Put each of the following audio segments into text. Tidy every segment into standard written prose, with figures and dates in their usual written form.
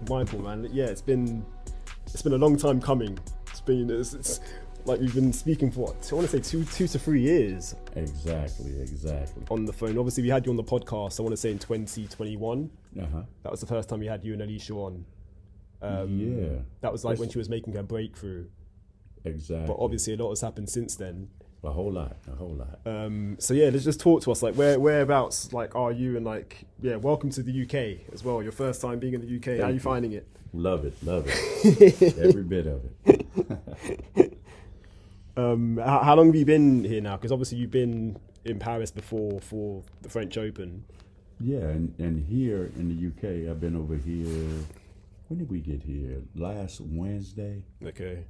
mindful, man. Yeah, it's been a long time coming. It's like we've been speaking for what, I want to say two to 3 years. Exactly. On the phone. Obviously, we had you on the podcast, I want to say in 2021. Uh-huh. That was the first time we had you and Alicia on. Yeah. That was like when she was making her breakthrough. Exactly. But obviously, a lot has happened since then. A whole lot. So yeah, let's just talk to us. Like, whereabouts like are you? And like, yeah, welcome to the UK as well. Your first time being in the UK. How are you finding it? Love it. Every bit of it. How long have you been here now? Because obviously you've been in Paris before for the French Open. Yeah, and here in the UK, I've been over here. When did we get here? Last Wednesday. Okay.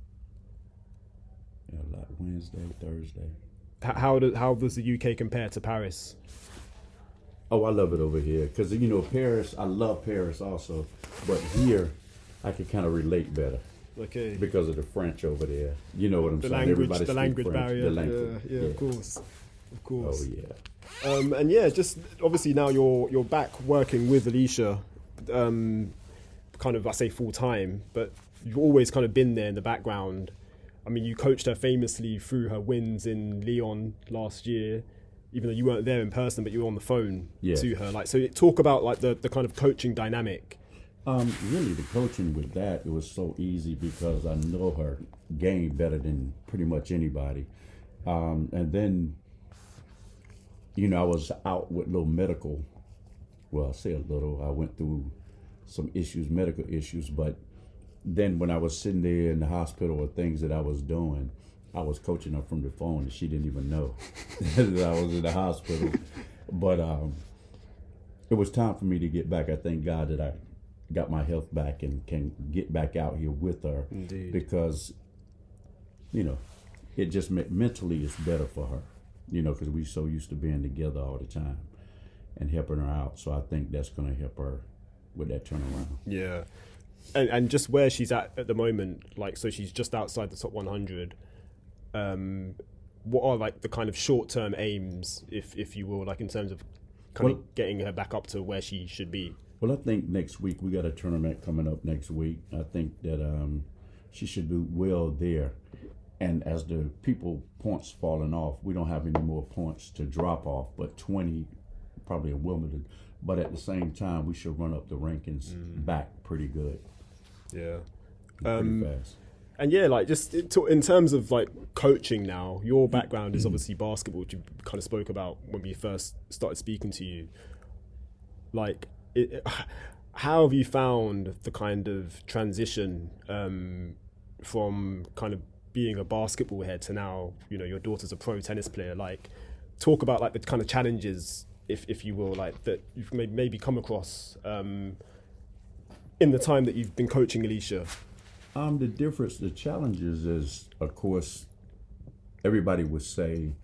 Yeah, Wednesday, Thursday. How does the UK compare to Paris? Oh, I love it over here because Paris. I love Paris also, but here I can kind of relate better. Okay. Because of the French over there. You know what I'm saying? Language, the language French, barrier. the language. Yeah, of course. Oh yeah. And yeah, just obviously now you're back working with Alicia, kind of I say full time, but you've always kind of been there in the background. I mean, you coached her famously through her wins in Lyon last year, even though you weren't there in person, but you were on the phone to her. Like, so talk about like the kind of coaching dynamic. Really, the coaching with that, it was so easy because I know her game better than pretty much anybody. And then, I was out with little medical. Well, I say a little. I went through some medical issues, but then when I was sitting there in the hospital or things that I was doing, I was coaching her from the phone and she didn't even know that I was in the hospital. But it was time for me to get back. I thank God that I got my health back and can get back out here with her. Indeed. Because, it just mentally is better for her, because we so used to being together all the time and helping her out. So I think that's going to help her with that turnaround. Yeah. And just where she's at the moment, like, so she's just outside the top 100. What are like the kind of short-term aims, if you will, like in terms of of getting her back up to where she should be? Well, I think next week we got a tournament coming up next week. I think that she should do well there. And as the points falling off, we don't have any more points to drop off, but 20 probably in Wimbledon. But at the same time, we should run up the rankings back pretty good. Yeah. Pretty fast. And yeah, like just in terms of like coaching now, your background is obviously basketball, which you kind of spoke about when we first started speaking to you. Like, how have you found the kind of transition from kind of being a basketball head to now, your daughter's a pro tennis player? Like, talk about like the kind of challenges, if you will, like that you've maybe come across in the time that you've been coaching Alicia. The challenges is, of course, everybody would say,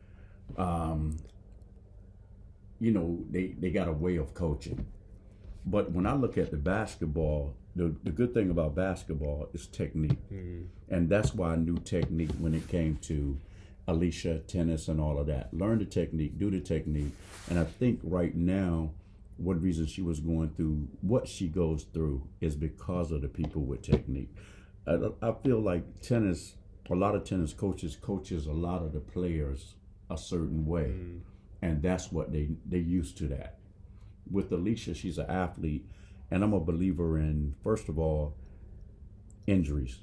they got a way of coaching. But when I look at the basketball, the good thing about basketball is technique. Mm-hmm. And that's why I knew technique when it came to Alicia, tennis, and all of that. Learn the technique, do the technique. And I think right now, one reason she was going through what she goes through is because of the people with technique. I feel like a lot of tennis coaches a lot of the players a certain way. And that's what they used to that. With Alicia, she's an athlete, and I'm a believer in, first of all, injuries.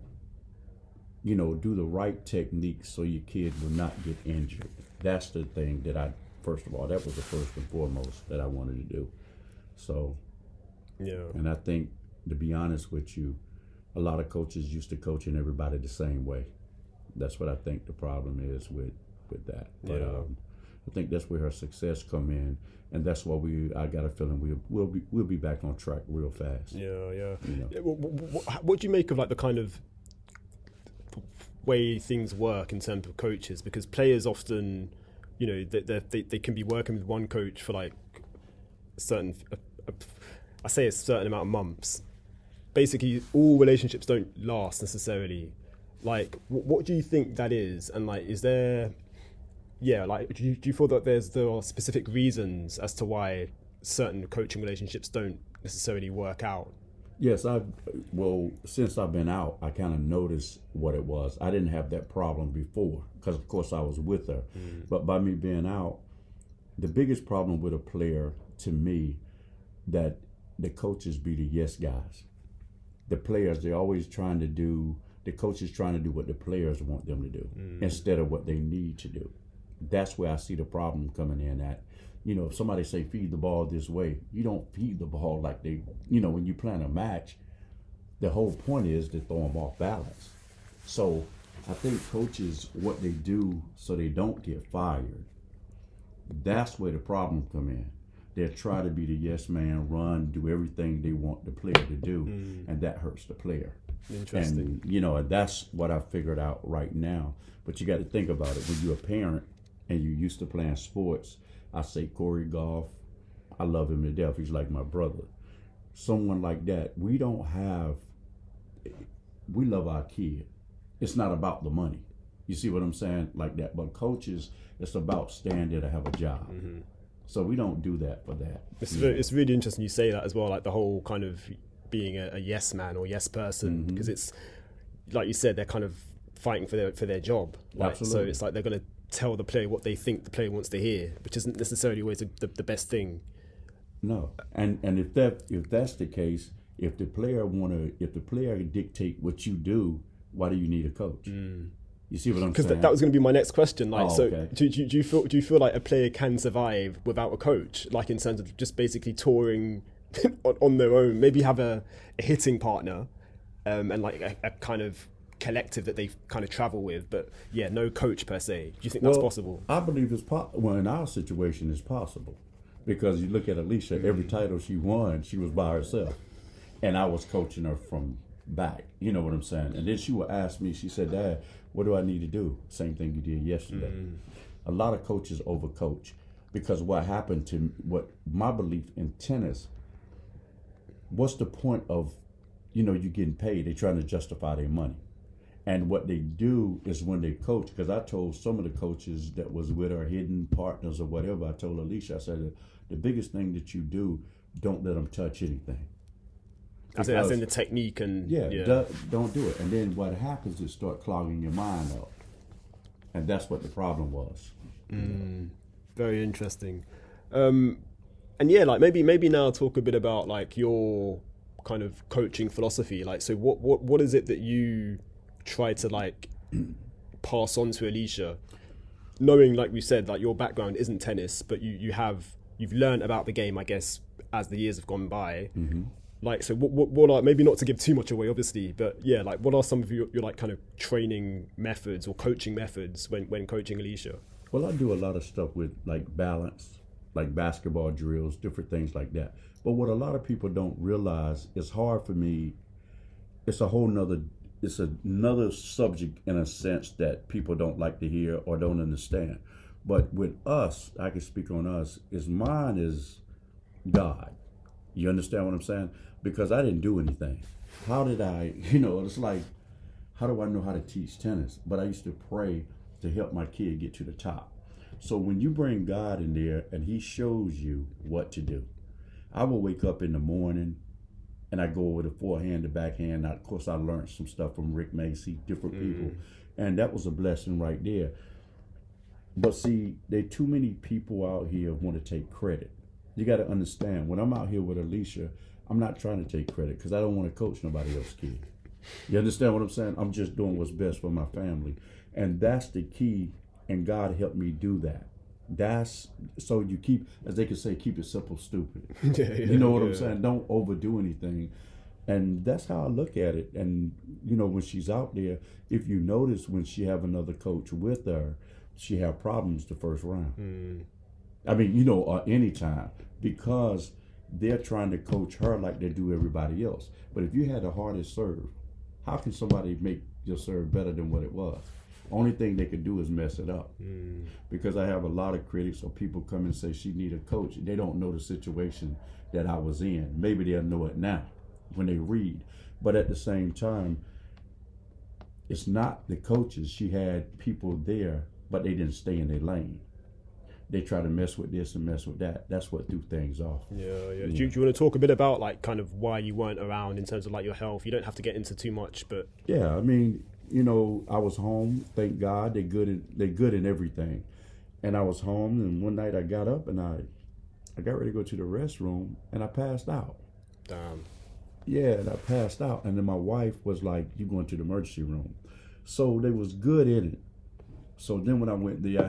Do the right technique so your kid will not get injured. That's the thing that that was the first and foremost that I wanted to do. So, yeah. And I think, to be honest with you, a lot of coaches used to coaching everybody the same way. That's what I think the problem is with that. But I think that's where her success come in, and that's why I got a feeling we'll be back on track real fast. Yeah. What do you make of like the kind of way things work in terms of coaches? Because players often, they can be working with one coach for like a certain amount of months. Basically, all relationships don't last necessarily. Like, what do you think that is? And like, is there, do you feel that there are specific reasons as to why certain coaching relationships don't necessarily work out? Yes, since I've been out, I kind of noticed what it was. I didn't have that problem before because, of course, I was with her. But by me being out, the biggest problem with a player, to me, that the coaches be the yes guys. The players, they're always trying to do, the coaches trying to do what the players want them to do instead of what they need to do. That's where I see the problem coming in at. You know, if somebody say feed the ball this way, you don't feed the ball like they, you know, when you plan a match, the whole point is to throw them off balance. So I think coaches, what they do so they don't get fired, that's where the problem come in. They try to be the yes man, run, do everything they want the player to do, and that hurts the player. Interesting. And, you know, that's what I figured out right now. But you got to think about it. When you're a parent and you're used to playing sports, I say Corey Goff, I love him to death. He's like my brother. Someone like that, we love our kid. It's not about the money. You see what I'm saying? Like that. But coaches, it's about staying there to have a job. So we don't do that for that. It's really interesting you say that as well, like the whole kind of being a yes man or yes person, because it's, like you said, they're kind of fighting for their job. Like, so it's like they're going to tell the player what they think the player wants to hear, which isn't necessarily always the best thing. No, and if that's the case, if the player dictate what you do, why do you need a coach? You see what I'm saying? Because that was going to be my next question. Like, okay. do you feel like a player can survive without a coach? Like in terms of just basically touring on their own, maybe have a hitting partner, and like a kind of collective that they kind of travel with, but yeah, no coach per se. Do you think that's possible? I believe it's possible. Well, in our situation, it's possible because you look at Alicia. Every title she won, she was by herself, and I was coaching her from back. You know what I'm saying? And then she would ask me. She said, "Dad, what do I need to do?" Same thing you did yesterday. A lot of coaches overcoach because what happened to what my belief in tennis. What's the point of, you getting paid? They're trying to justify their money. And what they do is when they coach, because I told some of the coaches that was with our hidden partners or whatever, I told Alicia, I said, the biggest thing that you do, don't let them touch anything. As in the technique and... Don't do it. And then what happens is start clogging your mind up. And that's what the problem was. Very interesting. And yeah, like maybe now talk a bit about like your kind of coaching philosophy. Like, so what is it that you try to like pass on to Alicia, knowing, like we said, like your background isn't tennis, but you've learned about the game, I guess, as the years have gone by. Like, so what are, maybe not to give too much away, obviously, but yeah, like what are some of your like kind of training methods or coaching methods when coaching Alicia? Well, I do a lot of stuff with like balance, like basketball drills, different things like that. But what a lot of people don't realize, it's hard for me. It's another subject in a sense that people don't like to hear or don't understand. But with us, I can speak on us, mine is God. You understand what I'm saying? Because I didn't do anything. How did I, it's like, how do I know how to teach tennis? But I used to pray to help my kid get to the top. So when you bring God in there and he shows you what to do, I will wake up in the morning and I go over the forehand, the backhand. Of course, I learned some stuff from Rick Macy, different people. And that was a blessing right there. But see, there are too many people out here who want to take credit. You got to understand, when I'm out here with Alicia, I'm not trying to take credit because I don't want to coach nobody else's kid. You understand what I'm saying? I'm just doing what's best for my family. And that's the key, and God helped me do that. So you keep, as they could say, keep it simple, stupid. You know what I'm saying? Don't overdo anything. And that's how I look at it. And, when she's out there, if you notice when she have another coach with her, she have problems the first round. I mean, or any time, because they're trying to coach her like they do everybody else. But if you had the hardest serve, how can somebody make your serve better than what it was? Only thing they could do is mess it up. Because I have a lot of critics or people come and say she need a coach. They don't know the situation that I was in. Maybe they'll know it now when they read. But at the same time, it's not the coaches. She had people there, but they didn't stay in their lane. they try to mess with this and mess with that. That's what threw things off. Yeah. Do you want to talk a bit about like kind of why you weren't around in terms of like your health? You don't have to get into too much, but Yeah, I mean, you know, I was home. Thank God, they're good in everything. And I was home, and one night I got up and I got ready to go to the restroom, and I passed out. damn. Yeah, and I passed out, and then my wife was like, "You going to the emergency room?" So they was good in it. So then when I went there,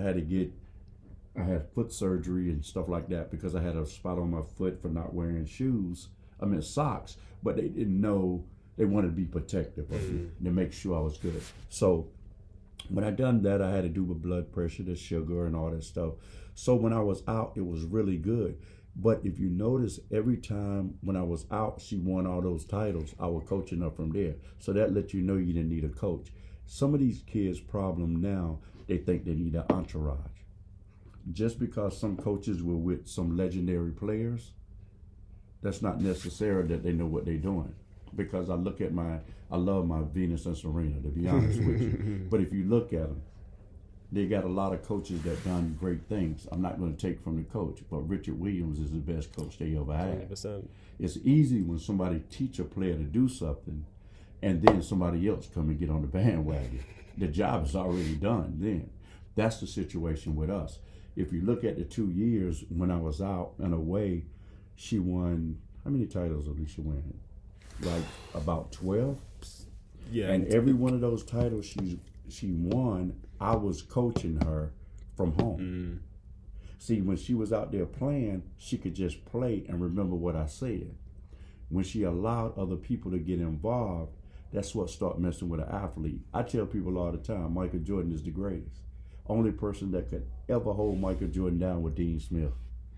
I had foot surgery and stuff like that because I had a spot on my foot for not wearing socks, but they didn't know. They wanted to be protective of me to make sure I was good. So when I done that, I had to do my blood pressure, the sugar, and all that stuff. So when I was out, it was really good. But if you notice, every time when I was out, she won all those titles. I was coaching her from there. So that let you know you didn't need a coach. Some of these kids' problem now, they think they need an entourage. Just because some coaches were with some legendary players, that's not necessary that they know what they're doing. Because I love my Venus and Serena, to be honest with you. But if you look at them, they got a lot of coaches that done great things. I'm not going to take from the coach, but Richard Williams is the best coach they ever had. 100%. It's easy when somebody teach a player to do something, and then somebody else come and get on the bandwagon. The job is already done then. That's the situation with us. If you look at the 2 years when I was out and away, she won, how many titles did Alicia win? Like about 12? Yeah. And every one of those titles she won, I was coaching her from home. See, when she was out there playing, she could just play and remember what I said. When she allowed other people to get involved, that's what started messing with an athlete. I tell people all the time, Michael Jordan is the greatest. Only person that could ever hold Michael Jordan down was Dean Smith,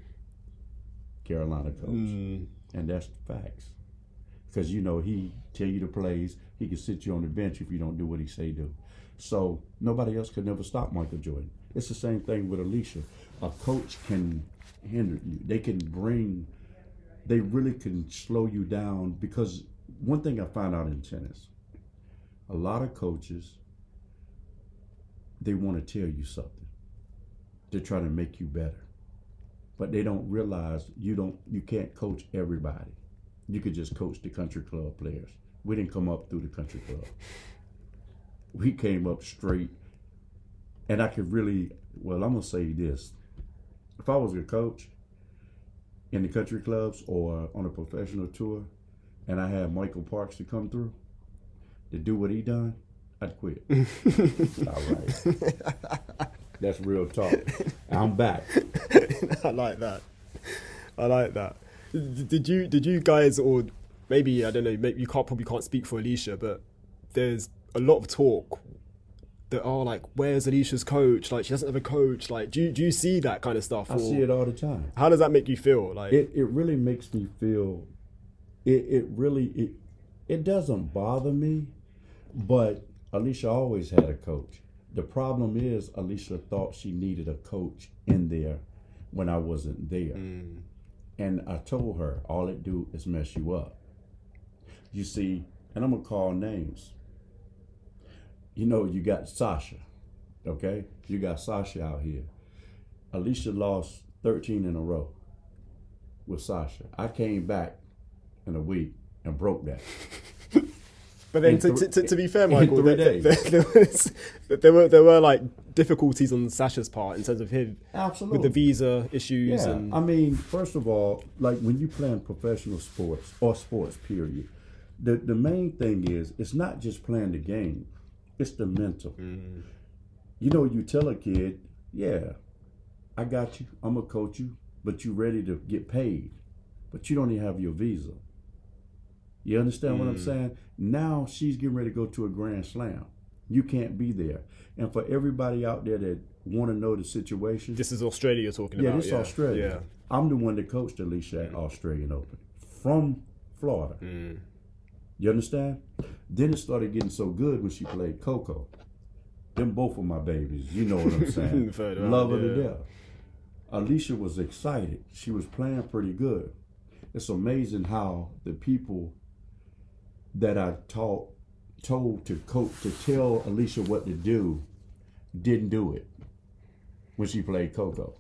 Carolina coach. And that's the facts. Because, you know, he tell you the plays. He can sit you on the bench if you don't do what he say do. So nobody else could never stop Michael Jordan. It's the same thing with Alicia. A coach can hinder you. They really can slow you down, because one thing I found out in tennis, a lot of coaches, they want to tell you something. They're trying to make you better. But they don't realize you can't coach everybody. You could just coach the country club players. We didn't come up through the country club. We came up straight. And I could really, well, I'm going to say this. If I was a coach in the country clubs or on a professional tour, and I had Michael Parks to come through to do what he done, I'd quit. All right. That's real talk. I'm back. I like that. Did you guys, or maybe, I don't know, maybe you probably can't speak for Alicia, but there's a lot of talk that are like, where's Alicia's coach? Like, she doesn't have a coach. Like, do you see that kind of stuff? I see it all the time. How does that make you feel? Like, it really makes me feel. It doesn't bother me, but Alicia always had a coach. The problem is Alicia thought she needed a coach in there when I wasn't there. And I told her, all it do is mess you up. You see, and I'm going to call names. You know, you got Sasha, okay? You got Sasha out here. Alicia lost 13 in a row with Sasha. I came back in a week and broke that. But then, to be fair, Michael, in 3 days. there were like difficulties on Sasha's part in terms of him Absolutely. with the visa issues. Yeah, And I mean, first of all, like when you play in professional sports or sports, period, the main thing is it's not just playing the game, it's the mental. You know, you tell a kid, yeah, I got you, I'm gonna coach you, but you ready to get paid, but you don't even have your visa. You understand what I'm saying? Now she's getting ready to go to a Grand Slam. You can't be there. And for everybody out there that want to know the situation. This is Australia you're talking Yeah, about. this is Australia. Yeah. I'm the one that coached Alicia at Australian Open from Florida. You understand? Then it started getting so good when she played Coco. Them both of my babies. You know what I'm saying? Love her to death. Alicia was excited. She was playing pretty good. It's amazing how the people that I told to coach, to tell Alicia what to do, didn't do it when she played Coco.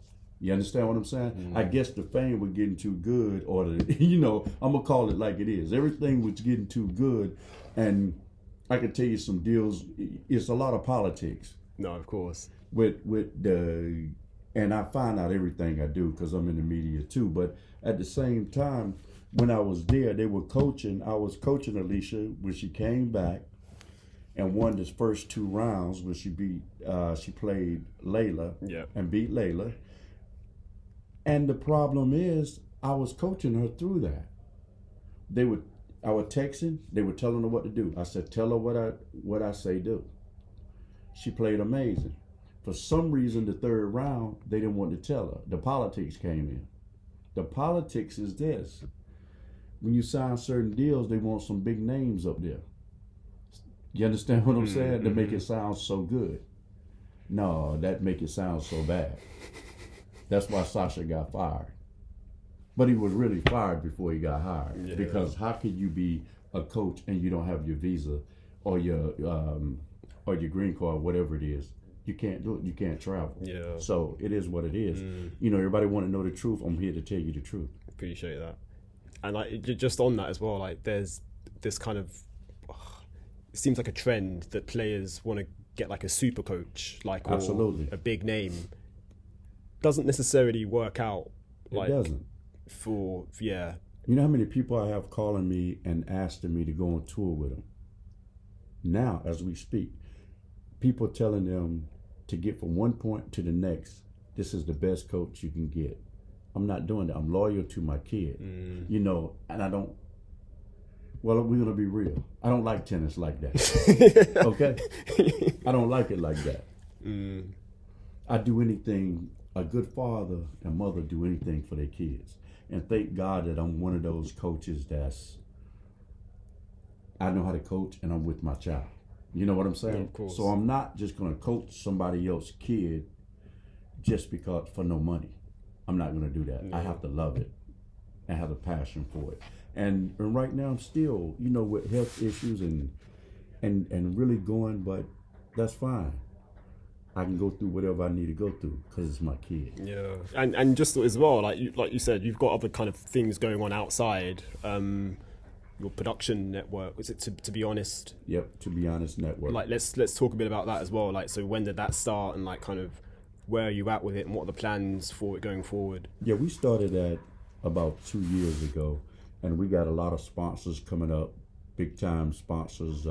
You understand what I'm saying? I guess the fame was getting too good, or the, I'm gonna call it like it is. Everything was getting too good, and I can tell you some deals. It's a lot of politics. No, of course. With the, and I find out everything I do because I'm in the media too. But at the same time, when I was there, they were coaching. I was coaching Alicia when she came back and won this first 2 rounds when she played Layla and beat Layla. And the problem is, I was coaching her through that. I would texting, they were telling her what to do. I said, tell her what I say do. She played amazing. For some reason, the 3rd round, they didn't want to tell her. The politics came in. The politics is this. When you sign certain deals, they want some big names up there. You understand what I'm saying? To make it sound so good. No, that make it sound so bad. That's why Sasha got fired. But he was really fired before he got hired. Yeah. Because how could you be a coach and you don't have your visa or your green card, whatever it is? You can't do it. You can't travel. Yeah. So it is what it is. Everybody want to know the truth. I'm here to tell you the truth. Appreciate that. And like just on that as well, like there's this kind of it seems like a trend that players want to get like a super coach, like or absolutely a big name. Doesn't necessarily work out. Like, it doesn't. Yeah. You know how many people I have calling me and asking me to go on tour with them? Now, as we speak, people telling them to get from one point to the next. This is the best coach you can get. I'm not doing that. I'm loyal to my kid. And I don't. Well, we're gonna be real. I don't like tennis like that. Okay, I don't like it like that. I do anything. A good father and mother do anything for their kids, and thank God that I'm one of those coaches I know how to coach, and I'm with my child. You know what I'm saying? Yeah, of course. So I'm not just gonna coach somebody else's kid just because for no money. I'm not gonna do that. I have to love it and have a passion for it. And right now I'm still, with health issues and really going, but that's fine. I can go through whatever I need to go through because it's my kid. Yeah, and just as well, like you said, you've got other kind of things going on outside your production network. Is it to be honest? Yep, To Be Honest network. Like let's talk a bit about that as well. Like, so when did that start, and like kind of where are you at with it, and what are the plans for it going forward? Yeah, we started that about 2 years ago, and we got a lot of sponsors coming up, big time sponsors.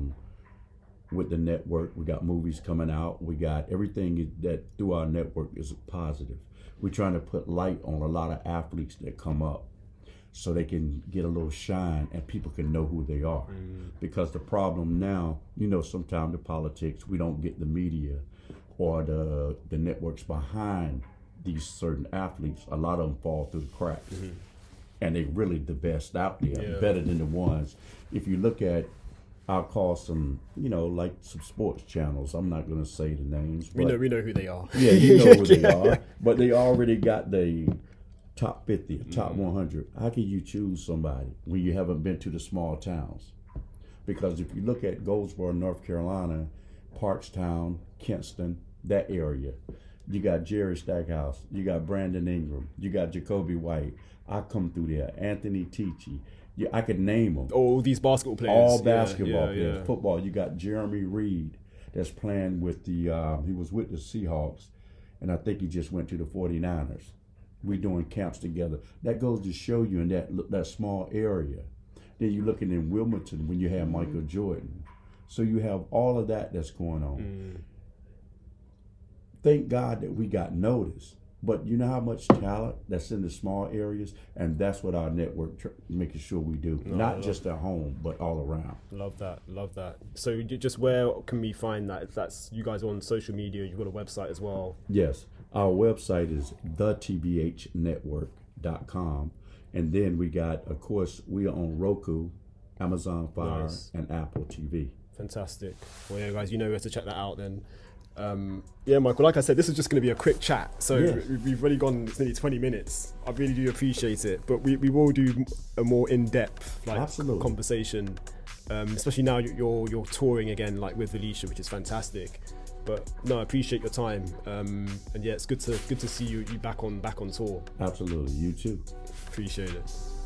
With the network, we got movies coming out. We got everything that through our network is positive. We're trying to put light on a lot of athletes that come up so they can get a little shine and people can know who they are. Because the problem now, sometimes the politics, we don't get the media or the networks behind these certain athletes. A lot of them fall through the cracks. And they're really the best out there, better than the ones. If you look at, I'll call some, like some sports channels. I'm not going to say the names. We know who they are. Yeah, you know who they are. But they already got the top 50, top 100. How can you choose somebody when you haven't been to the small towns? Because if you look at Goldsboro, North Carolina, Parkstown, Kinston, that area, you got Jerry Stackhouse, you got Brandon Ingram, you got Jacoby White. I come through there, Anthony Ticci. Yeah, I could name them. All these basketball players. All basketball players. Football, you got Jeremy Reed that's playing with he was with the Seahawks, and I think he just went to the 49ers. We're doing camps together. That goes to show you in that small area. Then you're looking in Wilmington when you have Michael Jordan. So you have all of that that's going on. Thank God that we got noticed. But you know how much talent that's in the small areas, and that's what our network making sure we do. Not just at home, but all around. Love that. So just where can we find that? If that's you guys on social media, you've got a website as well. Yes, our website is thetbhnetwork.com, and then we got, of course, we are on Roku, Amazon Fire, and Apple TV. Fantastic. Well, yeah, guys, where to check that out then. Michael, like I said, this is just going to be a quick chat, so we've already gone nearly 20 minutes. I really do appreciate it, but we will do a more in-depth conversation especially now you're touring again, like with Alicia, which is fantastic. But no, I appreciate your time, and yeah, it's good to see you back on tour. Absolutely, you too. Appreciate it.